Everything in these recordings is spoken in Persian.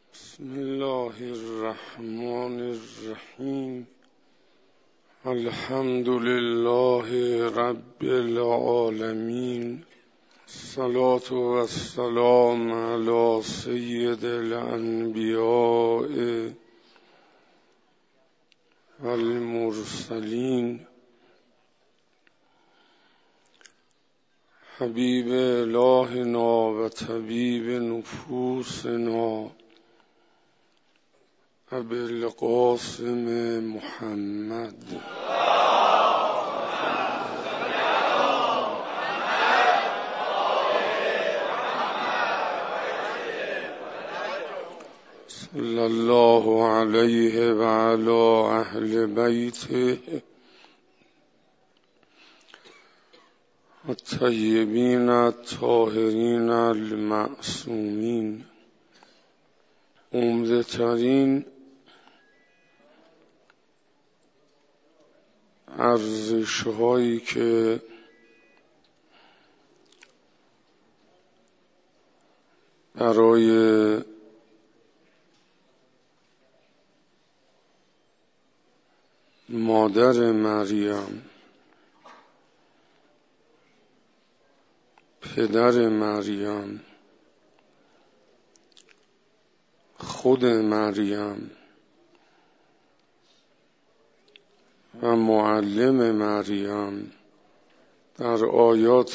بسم الله الرحمن الرحیم. الحمد لله رب العالمین. الصلاة والسلام علی سید الانبیاء والمرسلین حبیب الهنا و طبیب نفوسنا ابوالقاسم محمد صلی الله علیه و علی اهل بیته الطیبین الطاهرین المعصومین. عمده ترین ارزش هایی که برای مادر مریم، پدر مریم، خود مریم و معلم مریم در آیات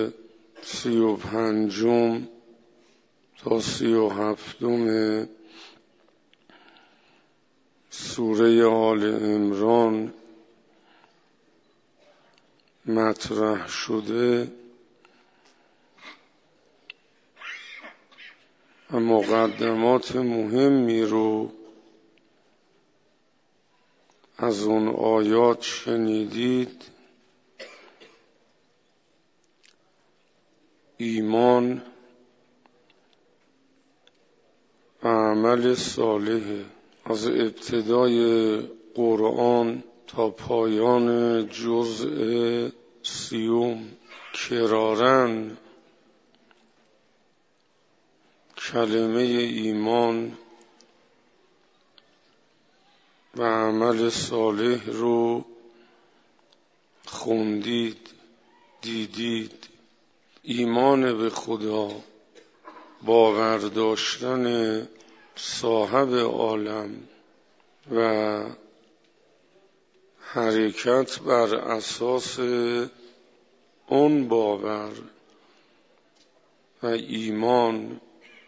35 تا 37 سوره آل عمران مطرح شده و مقدمات مهمی رو از اون آیات شنیدید. ایمان و عمل صالح از ابتدای قرآن تا پایان جزء 30 کرارن کلمه ایمان و عمل صالح رو خوندید، دیدید. ایمان به خدا، باور داشتن صاحب عالم و حرکت بر اساس اون باور و ایمان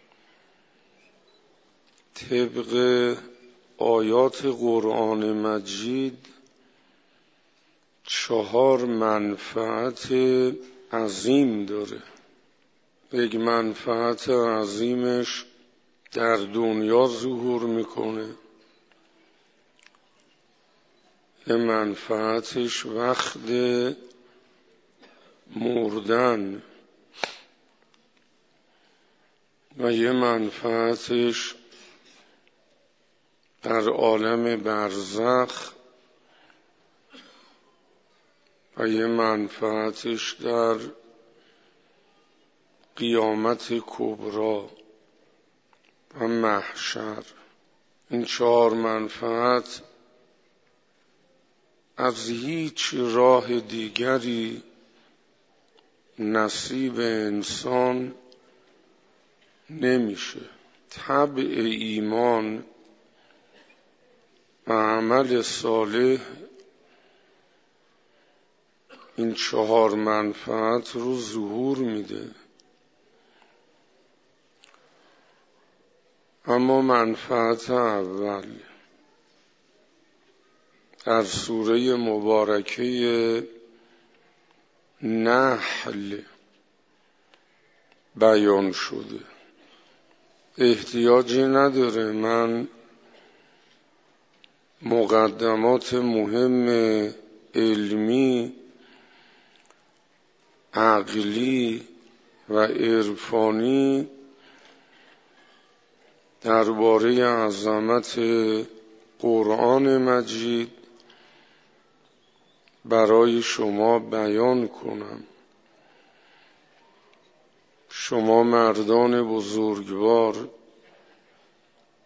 طبق آیات قرآن مجید 4 منفعت عظیم داره. یک منفعت عظیمش در دنیا ظهور میکنه، یه منفعتش وقت مردن و یه منفعتش در عالم برزخ و یه منفعتش در قیامت کبری و محشر. این 4 منفعت از هیچ راه دیگری نصیب انسان نمیشه. طبع ایمان و عمل صالح این 4 منفعت رو ظهور میده. اما منفعت اول در سوره مبارکه نحل بیان شده. احتیاجی نداره من مقدمات مهم علمی، عقلی و عرفانی درباره عظمت قرآن مجید برای شما بیان کنم. شما مردان بزرگوار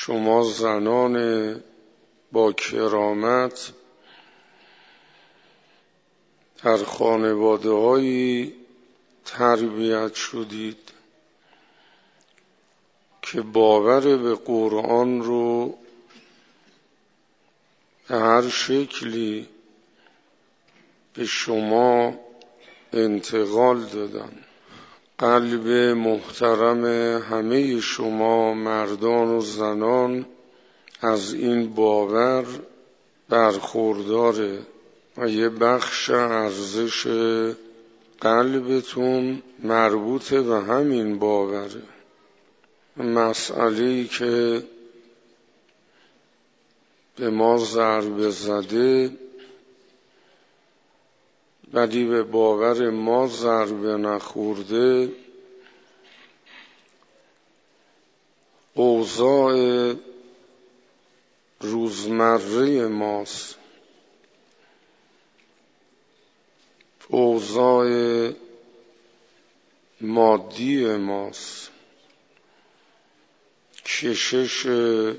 شما زنان با کرامت در خانواده‌هایی تربیت شدید که باور به قرآن رو به هر شکلی به شما انتقال دادن. قلب محترم همه شما مردان و زنان از این باور برخورداره و یه بخش ارزش قلبتون مربوط به همین باوره. مسئله‌ای که به ما ضربه زده ولی به باور ما ضربه نخورده، اوضاع روزمره ماست، اوضاع مادی ماست، کشش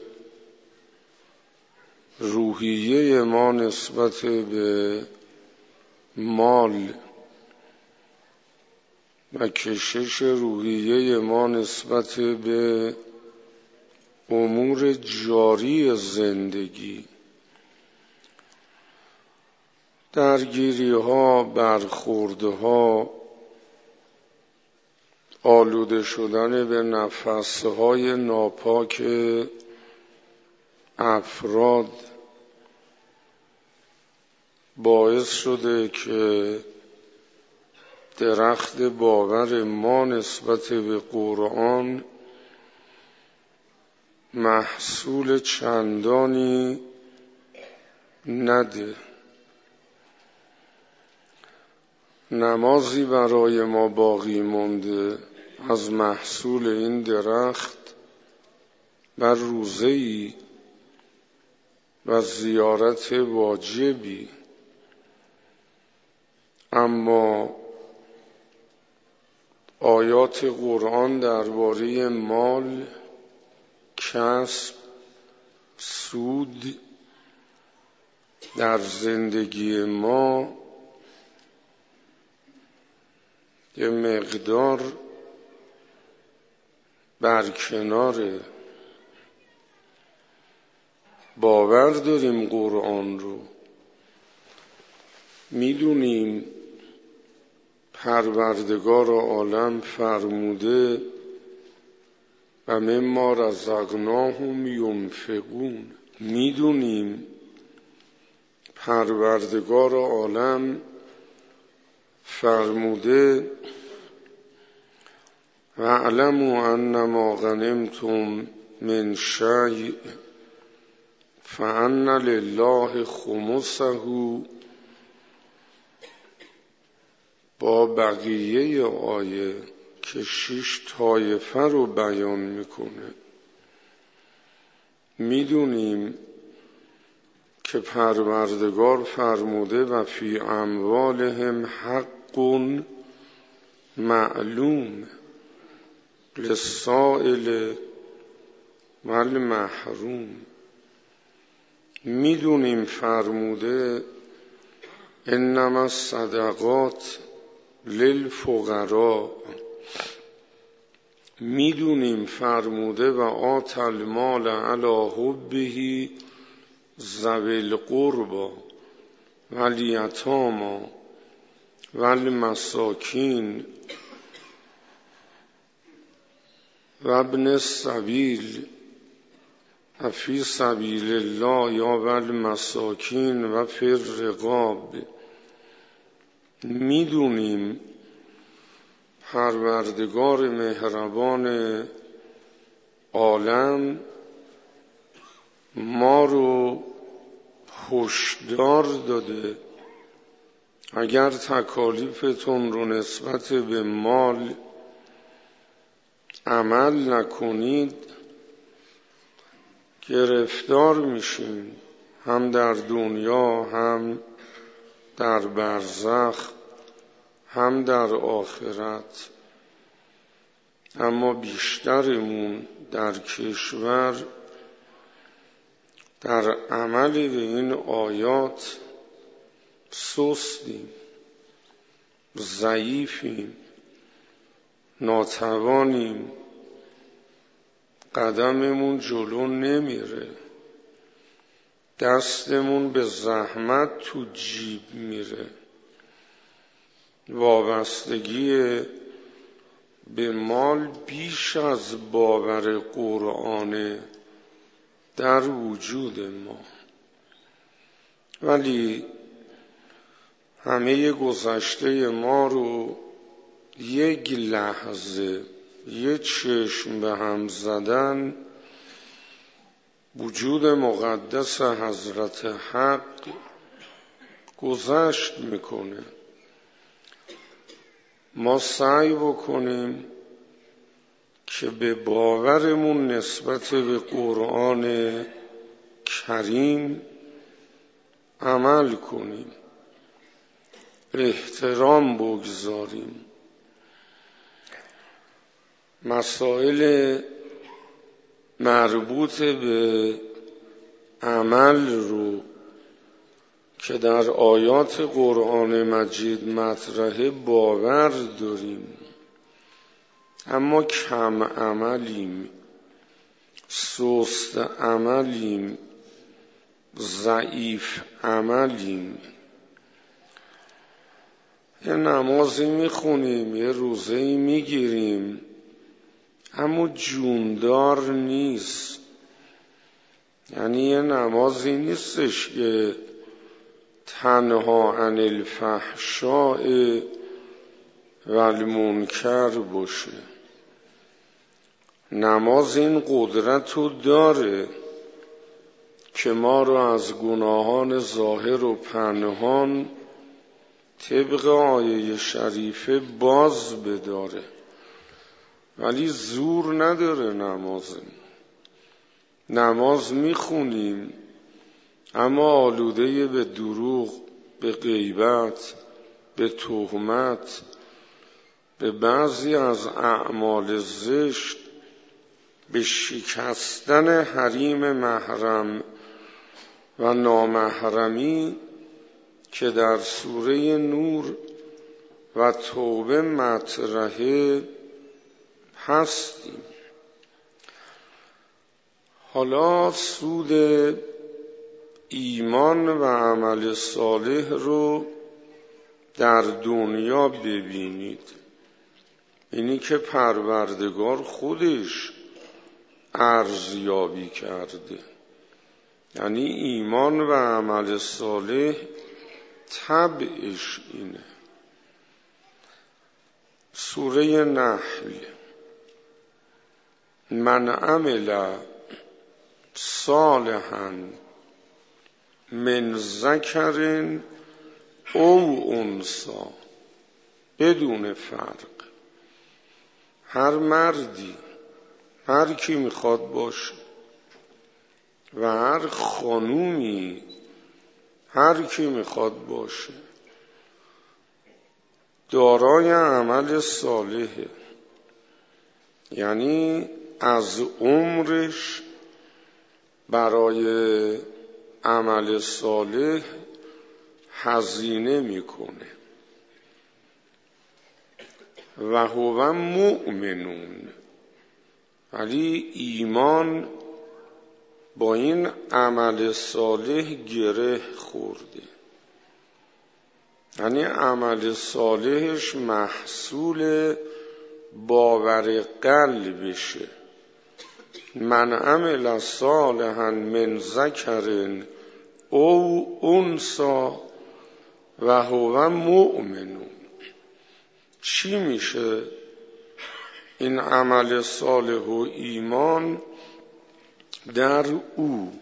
روحیه ما نسبت به مال و کشش روحیه ما نسبت به امور جاری زندگی، درگیری ها، برخورده ها، آلوده شدن به نفس های ناپاک افراد باعث شده که درخت باور ما نسبت به قرآن محصول چندانی نده. نمازی برای ما باقی مونده از محصول این درخت بر روزه‌ای و زیارت واجبی، اما آیات قرآن درباره مال، کسب، سود در زندگی ما یه مقدار برکناره. باور داریم قرآن رو، میدونیم پروردگار عالم فرموده و مما رزقناهم ینفقون، میدونیم پروردگار عالم فرموده واعلموا انما غنمتم من شیء فان لله خمسه، با بقیه آیه که 6 طایفه رو بیان میکنه. میدونیم که پروردگار فرموده و فی اموالهم حق معلوم للسائل و المحروم. میدونیم فرموده انما الصدقات للفقراء. میدونیم فرموده و آت المال علی حبه ذوی القربى والیتامی والمساکین و ابن السبیل و فی سبیل الله یا والمساکین و فی الرقاب. میدونیم پروردگار مهربان عالم ما رو هشدار داده اگر تکالیفتون رو نسبت به مال عمل نکنید گرفتار میشین، هم در دنیا، هم در برزخ، هم در آخرت. اما بیشترمون در کشور در عمل به این آیات سستیم، ضعیفیم، ناتوانیم، قدممون جلو نمیره، دستمون به زحمت تو جیب میره، وابستگی به مال بیش از باور قرآن در وجود ما. ولی همه گذشته ما رو یک لحظه، یک چشم به هم زدن، وجود مقدس حضرت حق گذشت میکنه. ما سعی بکنیم که به باورمون نسبت به قرآن کریم عمل کنیم، احترام بگذاریم، مسائل مربوط به عمل رو که در آیات قرآن مجید مطرحه باور داریم اما کم عملیم، سست عملیم، ضعیف عملیم. یه نمازی میخونیم، یه روزه‌ای میگیریم اما جوندار نیست. یعنی یه نمازی نیستش که تنها عن الفحشاء و المنکر باشه. نماز این قدرت رو داره که ما رو از گناهان ظاهر و پنهان طبق آیه شریفه باز بداره، ولی زور نداره. نماز میخونیم اما آلوده به دروغ، به غیبت، به تهمت، به بعضی از اعمال زشت، به شکستن حریم محرم و نامحرمی که در سوره نور و توبه مطرحه هستیم. حالا سود ایمان و عمل صالح رو در دنیا ببینید. اینی که پروردگار خودش ارزیابی کرده، یعنی ایمان و عمل صالح طبعش اینه. سوره نحل: من عمل صالحا من ذکر او انثی بدون فرق. هر مردی، هر کی میخواد باشه، و هر خانومی، هر کی میخواد باشه، دارای عمل صالحه. یعنی از عمرش برای عمل صالح هزینه میکنه. و هو مؤمنون، ولی ایمان با این عمل صالح گره خورده. یعنی عمل صالحش محصول باور قلبشه. من عمل صالحا من ذکر او انثی و هو مؤمن. چی میشه این عمل صالح و ایمان؟ در او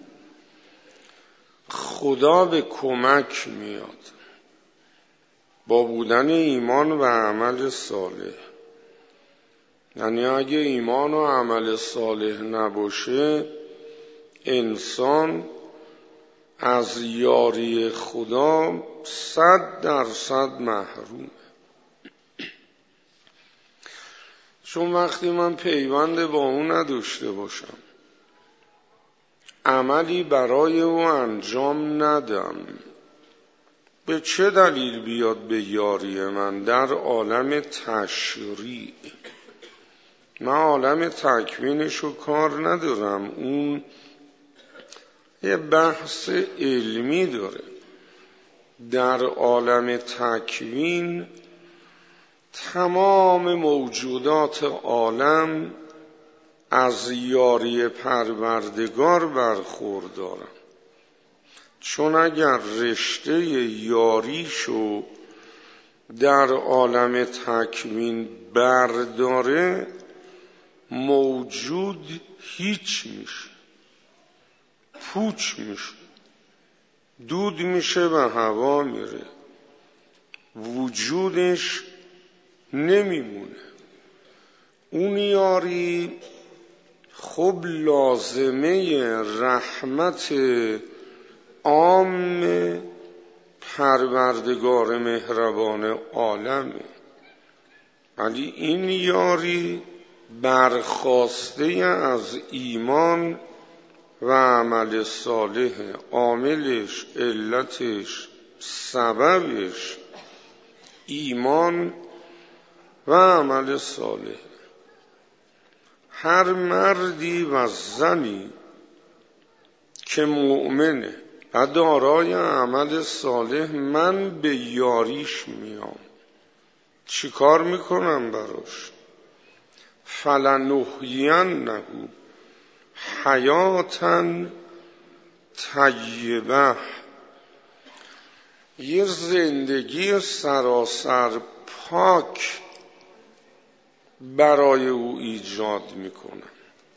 خدا به کمک میاد با بودن ایمان و عمل صالح. یعنی اگه ایمان و عمل صالح نباشه، انسان از یاری خدا 100% محرومه. چون وقتی من پیوند با اون نداشته باشم، عملی برای او انجام ندم، به چه دلیل بیاد به یاری من در عالم تشریع؟ من عالم تکوینشو کار ندارم، اون یه بحث علمی داره. در عالم تکوین تمام موجودات عالم از یاری پروردگار برخوردارن، چون اگر رشته یاریشو در عالم تکوین برداره موجود هیچ میشه، پوچ میشه، دود میشه و هوا میره، وجودش نمیمونه. اون یاری خب لازمه رحمت عام پروردگار مهربان عالمه، ولی این یاری برخاسته از ایمان و عمل صالح، عاملش، علتش، سببش ایمان و عمل صالح. هر مردی و زنی که مؤمنه و دارای عمل صالح، من به یاریش میام. چی کار میکنم براش؟ فلنحیینه حیاتا طیبه، یه زندگی سراسر پاک برای او ایجاد میکنم.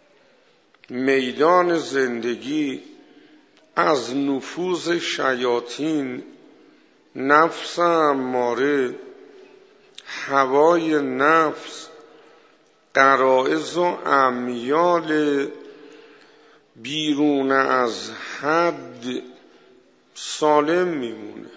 میدان زندگی از نفوذ شیاطین، نفس اماره، هوای نفس، غرایز و امیال بیرون از حد سالم میمونه.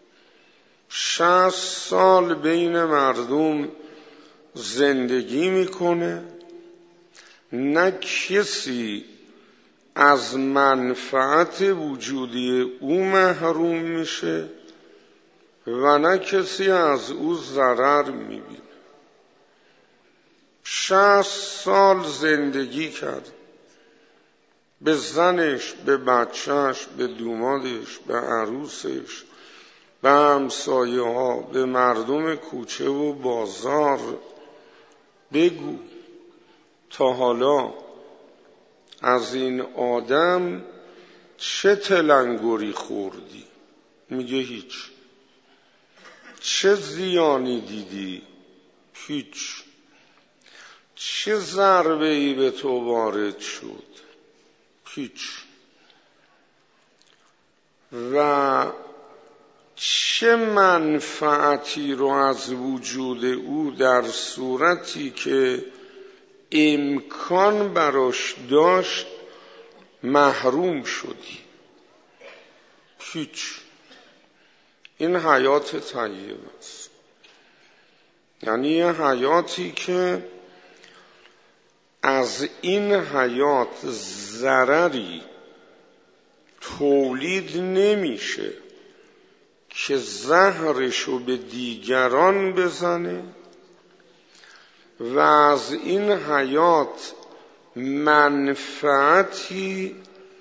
60 سال بین مردم زندگی میکنه، نه کسی از منفعت وجودی او محروم میشه و نه کسی از او ضرر میبینه. 60 سال زندگی کرد، به زنش، به بچهش، به دومادش، به عروسش، به همسایه ها، به مردم کوچه و بازار بگو تا حالا از این آدم چه تلنگری خوردی؟ میگه هیچ. چه زیانی دیدی؟ هیچ. چه ضربه‌ای به تو وارد شد؟ هیچ. و چه منفعتی رو از وجود او در صورتی که امکان براش داشت محروم شدی؟ هیچ. این حیات طیبه است، یعنی یه حیاتی که از این حیات ضرری تولید نمیشه که زهرشو به دیگران بزنه و از این حیات منفعتی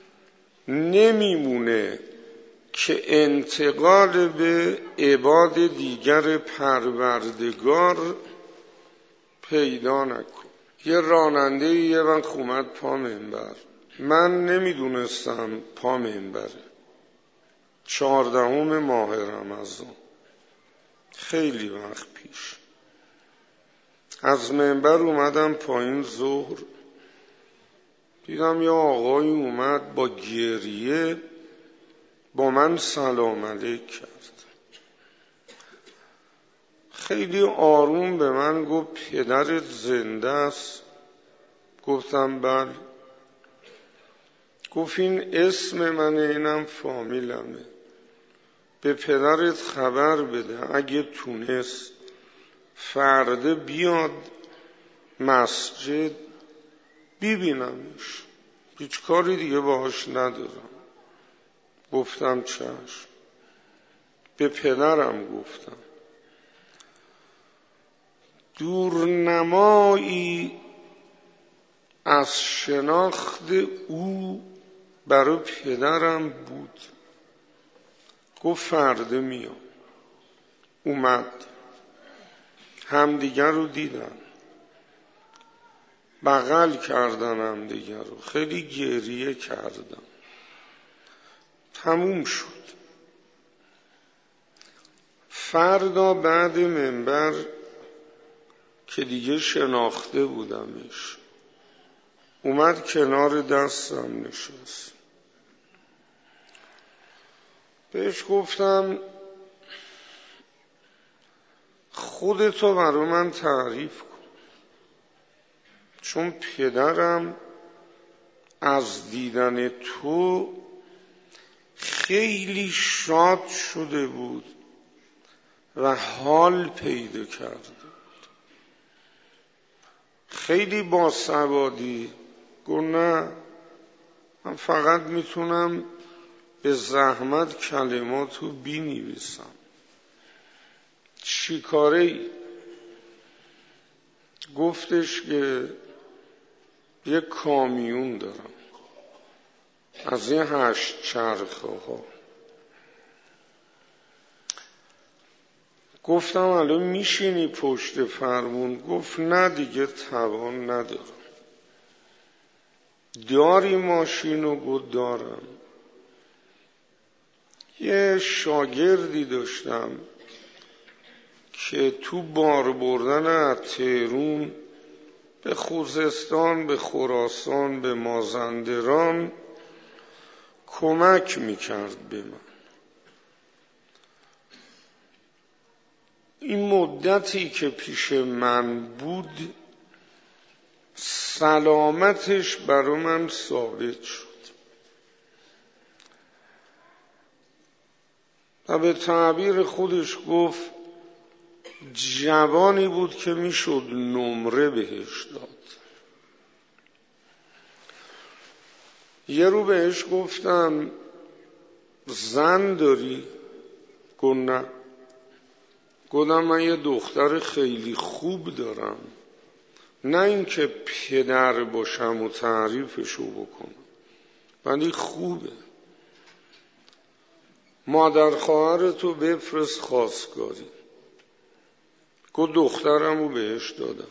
نمیمونه که انتقال به عباد دیگر پروردگار پیدا نکن. یه راننده یه وقت اومد پا منبر، من نمیدونستم پا منبره. 14 ماه رمضان، خیلی وقت پیش، از منبر اومدم پایین ظهر، دیدم یه آقایی اومد با گریه با من سلام علیک کرد. خیلی آروم به من گفت پدرت زنده است؟ گفتم بله. گفت این اسم منه، اینم فامیلمه، به پدرت خبر بده اگه تونست فردا بیاد مسجد ببینمش. هیچ کاری دیگه باهاش ندارم. گفتم چشم. به پدرم گفتم دورنمایی از شناخت او برای پدرم بود. گفت فردا میام. اومد، همدیگر رو دیدن، بغل کردن همدیگر رو، خیلی گریه کردم. تموم شد. فردا بعد منبر که دیگه شناخته بودمش، اومد کنار دستم نشست. بهش گفتم خودتو برای من تعریف کن، چون پدرم از دیدن تو خیلی شاد شده بود و حال پیدا کرده بود. خیلی باسوادی. گفت نه، من فقط میتونم به زحمت کلماتو بنویسم. چی کاره ای؟ گفتش که یه کامیون دارم از این 8 چرخه ها. گفتم الان میشینی پشت فرمون؟ گفت نه دیگه توان ندارم. داری ماشینو؟ گفت دارم. یه شاگردی داشتم که تو بار بردن از تهران به خوزستان، به خراسان، به مازندران کمک میکرد به من. این مدتی که پیش من بود سلامتش برای من ثابت شد و به تعبیر خودش گفت جوانی بود که میشد نمره بهش داد. یه رو بهش گفتم زن داری؟ گفت نه. گفتم من یه دختر خیلی خوب دارم، نه اینکه پدر باشم و تعریفشو بکنم، ولی خوبه. مادر خواهرتو بفرست خواستگاری. گفت دخترمو بهش دادم.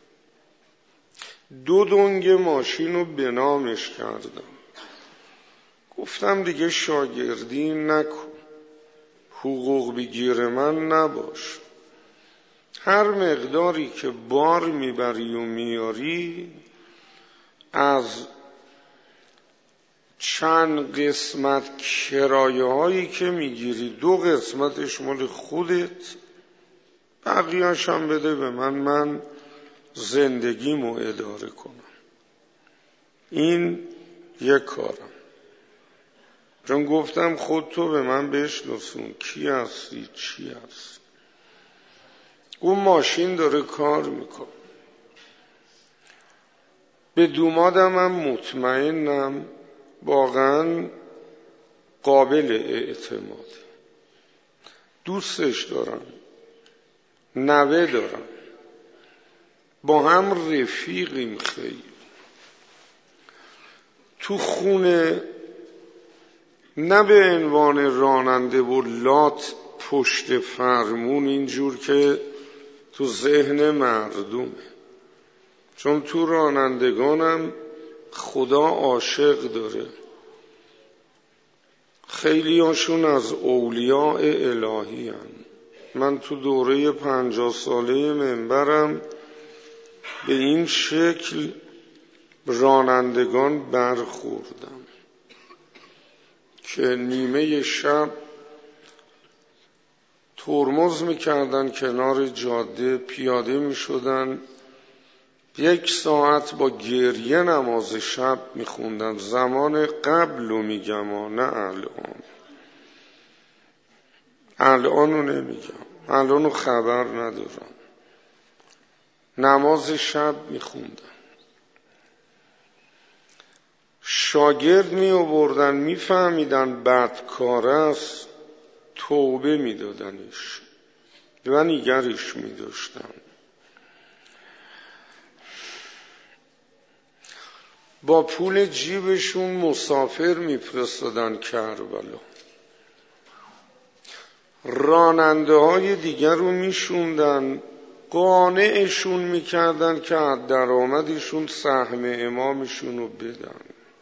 2 دنگ ماشینو به نامش کردم. گفتم دیگه شاگردی نکن، حقوق بگیر من نباش. هر مقداری که بار میبری و میاری از چند قسمت کرایه هایی که میگیری 2 قسمتش مال خودت، بقیه‌اش هم بده به من زندگیمو اداره کنم. این یک کارم. چون گفتم خود تو به من بشناسون، کی هستی چی هست. اون ماشین داره کار میکنه. به دومادم هم مطمئنم واقعا قابل اعتماد. دوستش دارم، نوه دارم، با هم رفیقیم. خیلی تو خونه نه به عنوان راننده و لات پشت فرمون اینجور که تو ذهن مردمه، چون تو رانندگانم خدا عاشق داره. خیلی هاشون از اولیاء الهی هن. من تو دوره 50 ساله منبرم به این شکل رانندگان برخوردم که نیمه شب ترمز میکردن کنار جاده، پیاده میشدن 1 ساعت با گریه نماز شب میخوندن. زمان قبل رو میگم و نه الانو نمیگم، الانو خبر ندارم. نماز شب میخوندن. شاگرد می آوردن، می فهمیدن بدکار است، توبه می دادنش و نگرش می داشتن. با پول جیبشون مسافر می فرستادن کربلا. راننده های دیگر رو می شوندن، قانعشون می کردن که از درآمدشون سهم امامشون رو بدن.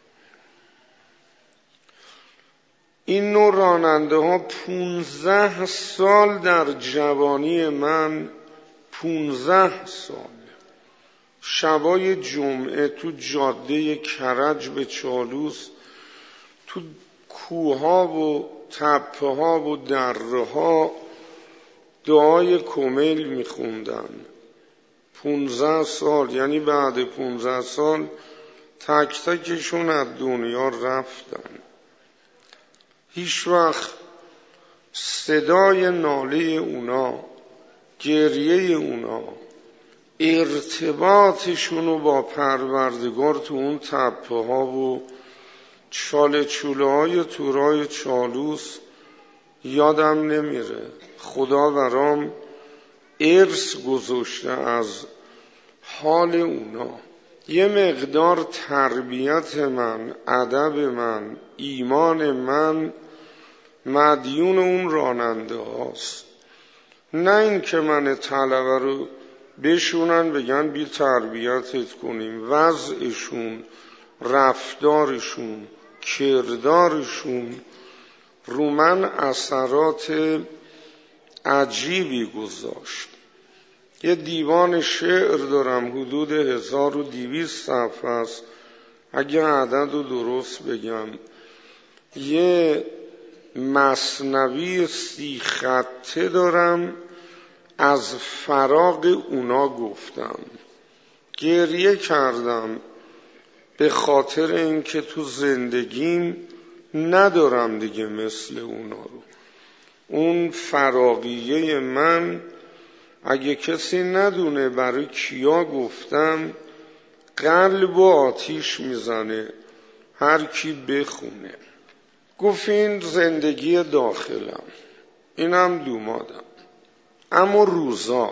این نوع راننده ها 15 سال در جوانی من، 15 سال شبای جمعه تو جاده کرج به چالوس، تو کوها و تپه ها و دره ها دعای کمیل میخوندن. 15 سال، یعنی بعد 15 سال تک تکشون از دنیا رفتن. هیچ وقت صدای ناله اونا، گریه اونا، ارتباطشونو با پروردگار تو اون تپه ها و چاله چوله های تورای چالوس یادم نمیره. خدا برام ارث گذاشته از حال اونا. یه مقدار تربیت من، ادب من، ایمان من مدیون اون راننده هاست. نه این که من طلبه رو بشونن بگن بی تربیتت کنیم. وضعشون، رفتارشون، کردارشون رو من اثرات عجیبی گذاشت. یه دیوان شعر دارم حدود 1200 صفحه است، اگه عدد رو درست بگم. یه مثنوی 30 خطه دارم، از فراق اونا گفتم. گریه کردم به خاطر اینکه تو زندگیم ندارم دیگه مثل اونا رو. اون فراقیه من اگه کسی ندونه برای کیا گفتم، قلب و آتیش میزنه هر کی بخونه. گفت این زندگی داخلم، اینم دومادم. اما روزا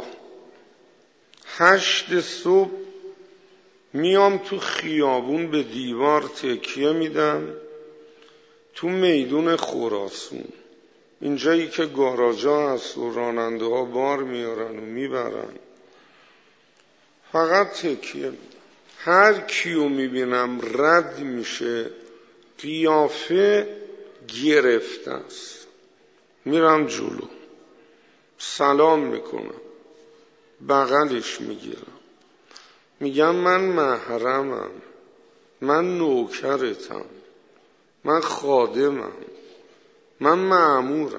8 صبح میام تو خیابون به دیوار تکیه میدم، تو میدون خراسون، اینجایی که گاراژا هست و راننده ها بار میارن و میبرن، فقط تکیه میدم. هر کیو میبینم رد میشه، قیافه گرفته است، میرم جلو، سلام میکنم، بغلش میگیرم، میگم من محرمم، من نوکرتم، من خادمم، من مأمورم.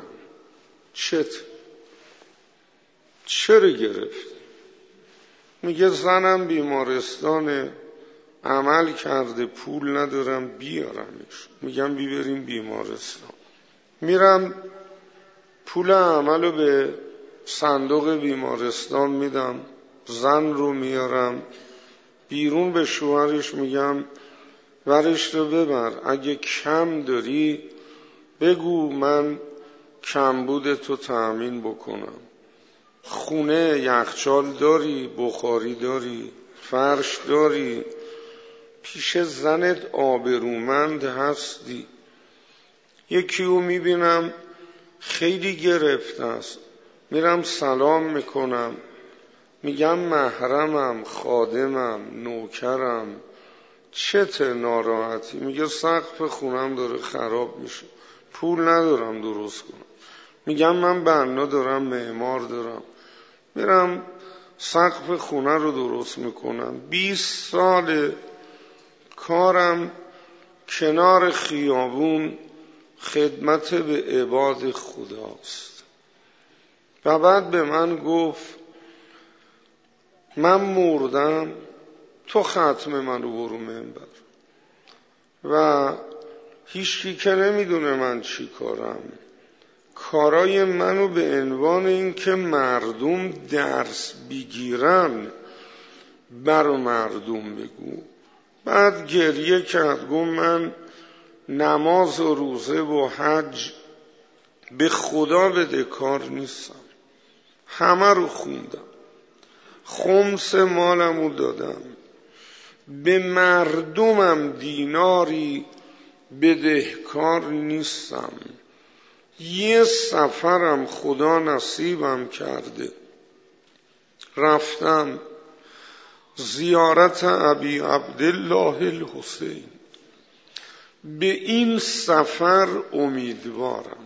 چرا گرفتی؟ میگه زنم بیمارستان، عمل کرده، پول ندارم بیارمش. میگم بیبریم بیمارستان. میرم پول عملو به صندوق بیمارستان میدم، زن رو میارم بیرون، به شوهرش میگم ورش رو ببر، اگه کم داری بگو من کمبود تو تأمین بکنم. خونه یخچال داری، بخاری داری، فرش داری، پیش زنت آبرومند هستی. یکی رو میبینم خیلی گرفته است، میرم سلام میکنم، میگم محرمم، خادمم، نوکرم، چته ناراحتی؟ میگه سقف خونم داره خراب میشه، پول ندارم درست کنم. میگم من بنا دارم، معمار دارم، میرم سقف خونه رو درست میکنم. 20 سال کارم کنار خیابون خدمت به عباد خداست. و بعد به من گفت من مردم، تو ختم منو برو منبر. و هیچکی که نمیدونه من چی کارم، کارای منو به عنوان این که مردم درس بگیرن بر مردم بگو. بعد گریه کرد، گفت من نماز و روزه و حج به خدا بدهکار نیستم، همه رو خوندم، خمس مالمو دادم، به مردمم دیناری بدهکار نیستم، یه سفرم خدا نصیبم کرده، رفتم زیارت ابی عبدالله الحسین، به این سفر امیدوارم.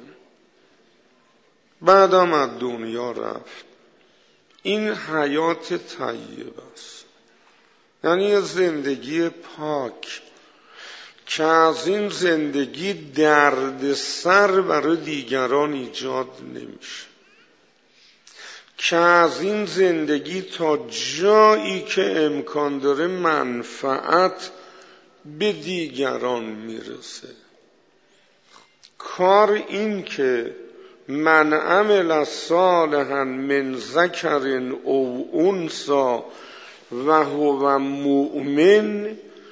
بعدم از دنیا رفت. این حیات طیبه است، یعنی زندگی پاک که از این زندگی درد سر برای دیگران ایجاد نمیشه، که از این زندگی تا جایی که امکان داره منفعت به دیگران میرسه. کار این که من عمل صالحا من ذکر او انثی و هو مؤمن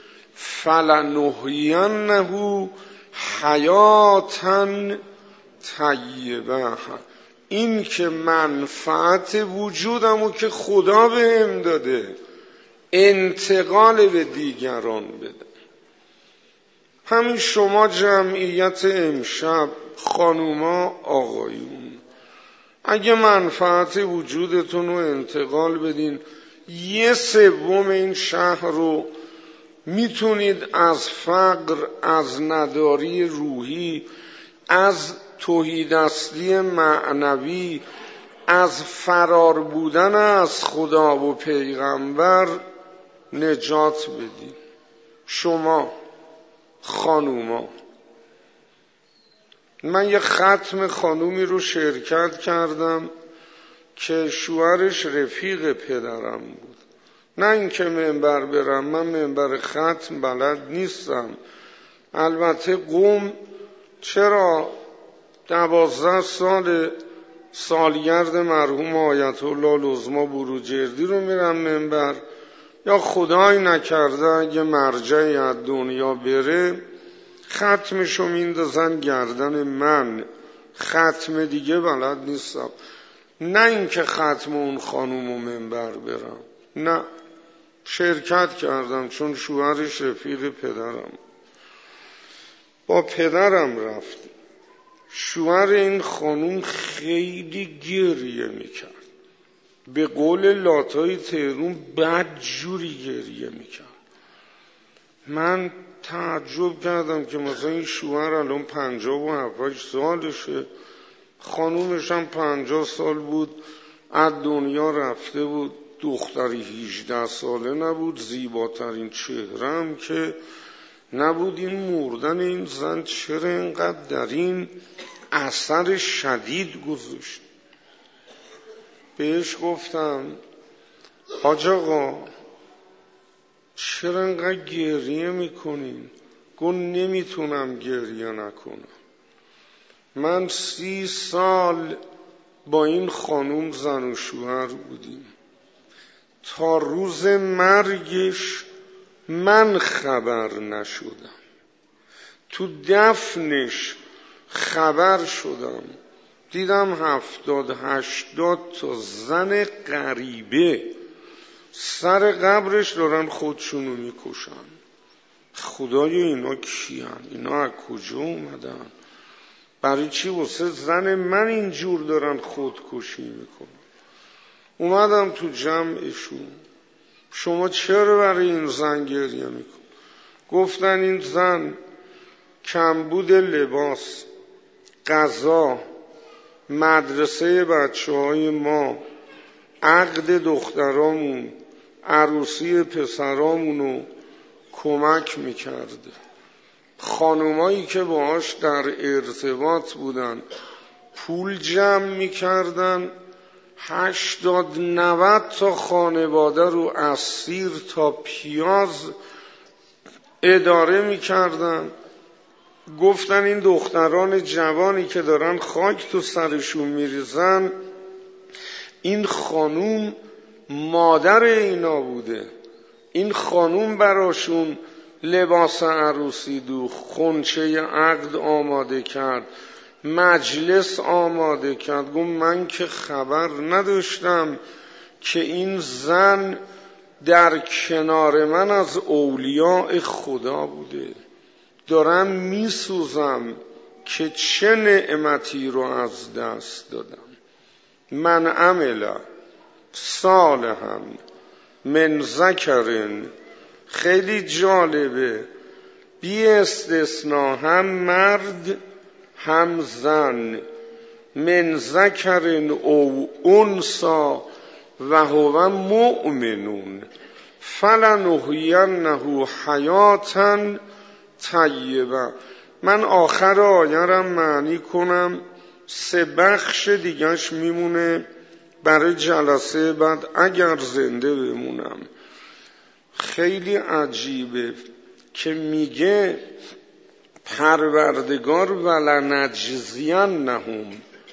فلنحینه حیاتا طیبه، این که منفعت وجودمو که خدا بهم داده انتقال به دیگران بده. همین شما جمعیت امشب، خانوما آقایون، اگه منفعت وجودتون رو انتقال بدین، 1/3 این شهر رو میتونید از فقر، از نداری روحی، از تهیدستی معنوی، از فرار بودن از خدا و پیغمبر نجات بدید. شما خانوما، من یه ختم خانومی رو شرکت کردم که شوهرش رفیق پدرم بود. نه اینکه منبر برم، من منبر ختم بلد نیستم. البته قوم چرا 12 سال سالگرد مرحوم آیت الله العظمی بروجردی رو میرم منبر، یا خدای نکرده اگه مرجعی از دنیا بره ختمشو میندازن گردن من، ختم دیگه بلد نیستم. نه اینکه ختم اون خانوم و منبر برم، نه، شرکت کردم چون شوهرش رفیق پدرم، با پدرم رفتیم. شوهر این خانوم خیلی گریه میکرد، به قول لاتای تهرون بدجوری گریه میکرد. من تعجب کردم که مثلا این شوهر الان 57 سالشه، خانومش هم 50 سال بود، از دنیا رفته بود، دختری 18 ساله نبود، زیباترین چهره هم که نبود. این مردن این زن چرا اینقدر در این اثر شدید گذاشت؟ بهش گفتم حاج آقا چرا اینقدر گریه میکنین؟ گفت نمیتونم گریه نکنم. من 30 سال با این خانوم زن و شوهر بودیم، تا روز مرگش من خبر نشدم، تو دفنش خبر شدم، دیدم 70-80 تا زن غریبه سر قبرش دارن خودشونو میکشن. خدای اینا کیان؟ اینا از کجا اومدن؟ برای چی واسه زن من اینجور دارن خودکشی میکنن؟ اومدم تو جمعشون، شما چرا برای این زن گریه میکن؟ گفتن این زن کمبود لباس، غذا، مدرسه بچه‌های ما، عقد دخترامون، عروسی پسرامونو کمک میکرده. خانومایی که باهاش در ارتباط بودن پول جمع میکردن، 80-90 تا خانواده رو از سیر تا پیاز اداره میکردن. گفتن این دختران جوانی که دارن خاک تو سرشون میریزن، این خانوم مادر اینا بوده، این خانوم براشون لباس عروسی دوخت، خنچه عقد آماده کرد، مجلس آماده کرد. گفت من که خبر نداشتم که این زن در کنار من از اولیاء خدا بوده. دارم میسوزم که چه نعمتی رو از دست دادم. من عمل صالحا من ذکرن، خیلی جالبه، بی استثناء هم مرد هم زن، من ذکرن او انثی و هو مؤمنون فلنحیینه حیاتا طیبه. من آخر آیرم معنی کنم، 3 بخش دیگرش میمونه برای جلسه بعد اگر زنده بمونم. خیلی عجیبه که میگه پروردگار ولنجزینهم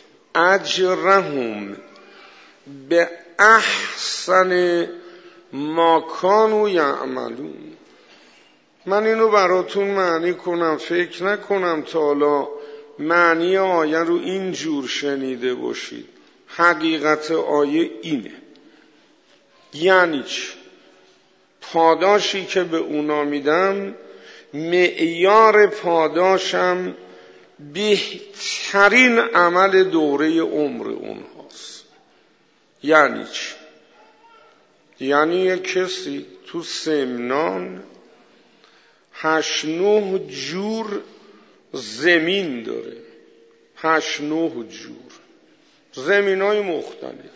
اجرهم به احسن ما کانوا یعملون. من اینو براتون معنی کنم، فکر نکنم تا حالا معنی آیه رو اینجور شنیده باشید. حقیقت آیه اینه، یعنی چی؟ پاداشی که به اونا میدم معیار پاداشم بهترین عمل دوره عمر اونهاست. یعنی چی؟ یعنی یک کسی تو سمنان 8-9 جور زمین داره، 8-9 جور زمینای مختلف.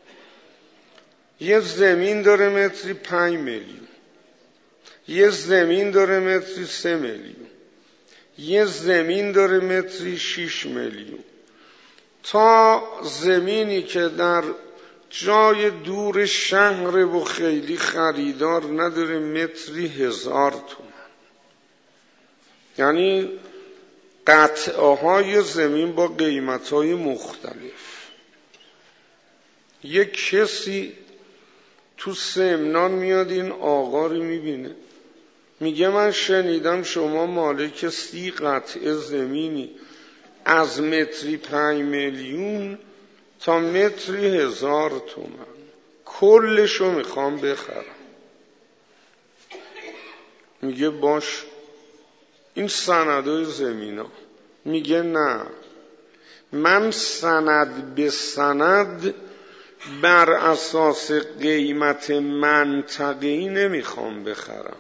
یه زمین داره متری 5 میلیون، یه زمین داره متری 3 میلیون، یه زمین داره متری 6 میلیون، تا زمینی که در جای دور شهر و خیلی خریدار نداره متری 1000 تومان. یعنی قطعه های زمین با قیمت های مختلف. یک کسی تو سمنان میاد این آقا رو میبینه، میگه من شنیدم شما مالک 30 قطعه زمینی، از متری 5 میلیون تا متری 1000 تومان، کلشو میخوام بخرم. میگه باش، این سندای زمینا. میگه نه، من سند به سند بر اساس قیمت منطقه‌ای نمیخوام بخرم.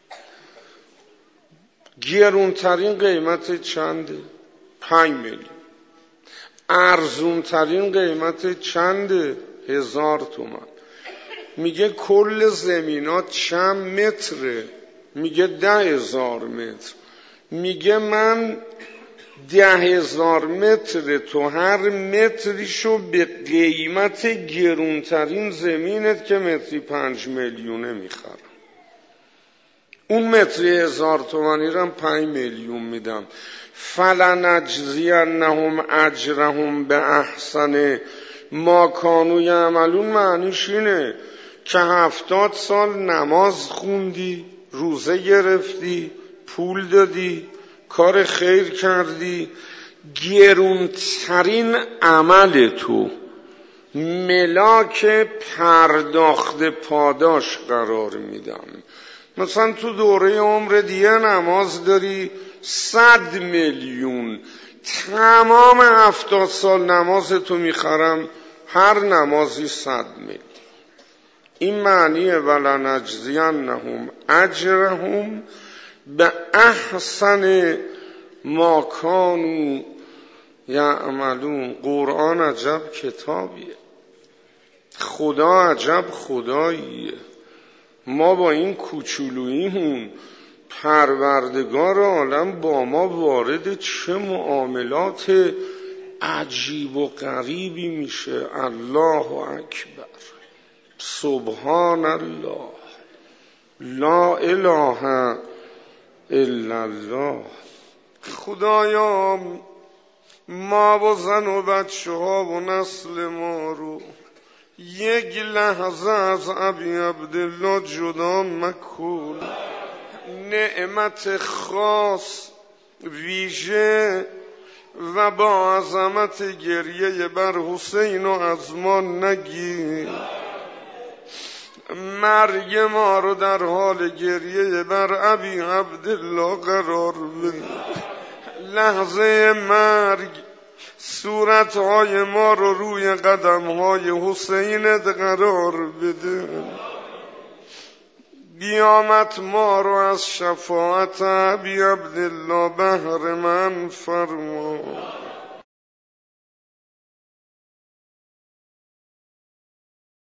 گرونترین قیمت چنده؟ 5 میلیون. ارزونترین قیمت چنده؟ 1000 تومان. میگه کل زمینات چند متره؟ میگه 10,000 متر. میگه من 10,000 متر، تو هر متریشو به قیمت گرونترین زمینت که متری 5 میلیونه میخرم. اون متری 1000 تومانی رو 5 میلیون میدم. فلنجزینهم اجرهم به احسن ما کانوا یعملون. معنیش اینه که 70 سال نماز خوندی، روزه گرفتی، پول دادی، کار خیر کردی، گرونترین عمل تو ملاک پرداخت پاداش قرار میدم. مثلا تو دوره عمر دیگه نماز داری 100 میلیون، تمام 70 سال نماز تو میخرم، هر نمازی 100 میلیون. این معنیه ولنجزینهم اجرهم به احسن ما کانوا یعملون. قرآن عجب کتابیه، خدا عجب خداییه. ما با این کوچولوییمون پروردگار عالم با ما وارد چه معاملات عجیب و غریبی میشه. الله اکبر، سبحان الله، لا اله الا الله. خدایا ما و زن و بچه ها و نسل ما رو یک لحظه از ابی عبدالله جدا مکن. نعمت خاص ویژه و با عظمت گریه بر حسین و از ما نگیر. مرگ ما رو در حال گریه بر ابی عبدالله قرار بده. لحظه مرگ صورتهای ما رو روی قدمهای حسینت قرار بده. قیامت ما رو از شفاعت ابی عبدالله بهره مند فرما.